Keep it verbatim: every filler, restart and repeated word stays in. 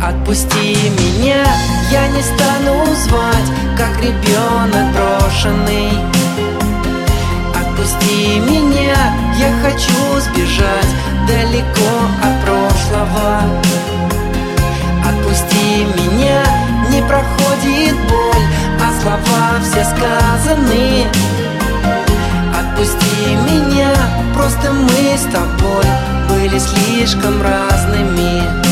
Отпусти меня, я не стану звать, как ребенок брошенный. Отпусти меня, я хочу сбежать далеко от прошлого. Отпусти меня, не проходит боль, а слова все сказаны. Отпусти меня, просто мы с тобой были слишком разными.